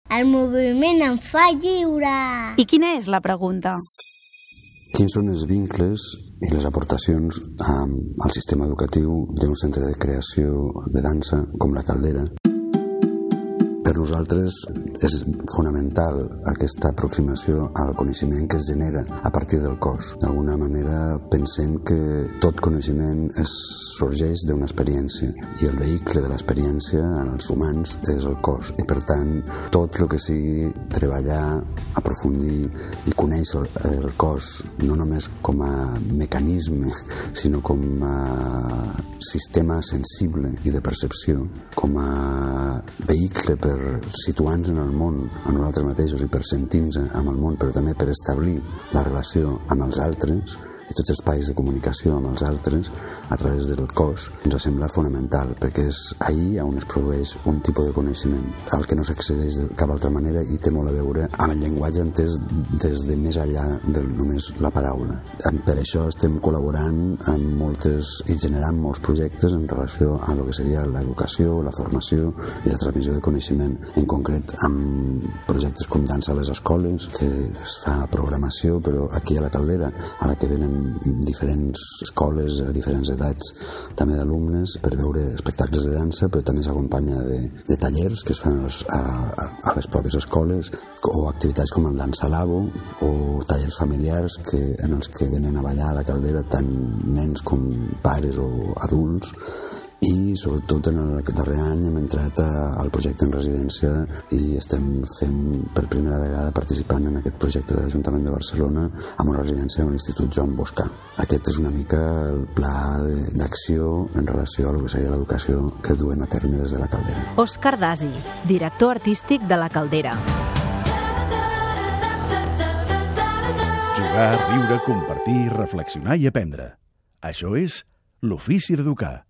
El moviment em fa lliure. I quina és la pregunta? Quins són els vincles i les aportacions al sistema educatiu d'un centre de creació de dansa com la Caldera? Per nosaltres és fonamental aquesta aproximació al coneixement que es genera a partir del cos. D'alguna manera pensem que tot coneixement sorgeix d'una experiència i el vehicle de l'experiència en els humans és el cos. I per tant, tot el que sigui treballar, aprofundir i conèixer el cos no només com a mecanisme, sinó com a sistema sensible i de percepció, com a vehicle per situar-nos en el món a nosaltres mateixos i per sentir-nos amb el món, però també per establir la relació amb els altres i tots els espais de comunicació amb els altres a través del cos, ens sembla fonamental, perquè és ahir on es produeix un tipus de coneixement al que no s'accedeix de cap altra manera i té molt a veure amb el llenguatge entès des de més enllà de només la paraula. Per això estem col·laborant amb moltes i generant molts projectes en relació a lo que seria l'educació, la formació i la transmissió de coneixement, en concret amb projectes com Dansa a les escoles, que es fa programació, però aquí a la Caldera, a la que venen diferents escoles a diferents edats també d'alumnes per veure espectacles de dansa, però també s'acompanya de tallers que es fan a les pròpies escoles o activitats com el Dansa Labo o tallers familiars en els que venen a ballar a la Caldera tant nens com pares o adults. I sobretot en el darrer any hem entrat al projecte en residència i estem fent per primera vegada participant en aquest projecte de l'Ajuntament de Barcelona amb una residència a l'Institut Joan Boscà. Aquest és una mica el pla d'acció en relació a lo que seria l'educació que duem a terme des de la Caldera. Òscar Dasi, director artístic de la Caldera. Jugar, riure, compartir, reflexionar i aprendre. Això és l'ofici d'educar.